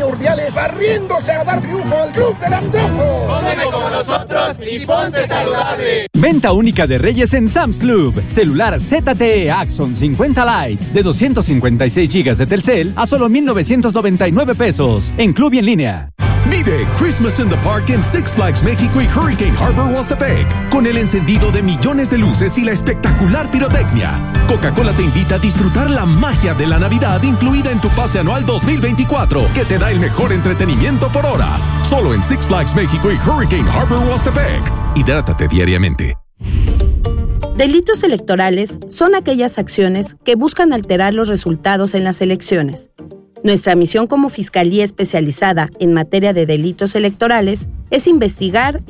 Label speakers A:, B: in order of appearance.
A: Antonio Urdiales barriéndose a dar triunfo al Club del Antojo.
B: Come como nosotros y ponte saludable.
C: Venta única de Reyes en Sam's Club. Celular ZTE Axon 50 Lite de 256 GB de Telcel a solo 1,999 pesos. En Club y en línea.
D: Vive Christmas in the Park en Six Flags México y Hurricane Harbor Huastepec, con el encendido de millones de luces y la espectacular pirotecnia. Coca-Cola te invita a disfrutar la magia de la Navidad incluida en tu pase anual 2024, que te da el mejor entretenimiento por hora. Solo en Six Flags México y Hurricane Harbor Huastepec. Hidrátate diariamente.
E: Delitos electorales son aquellas acciones que buscan alterar los resultados en las elecciones. Nuestra misión como Fiscalía Especializada en materia de delitos electorales es investigar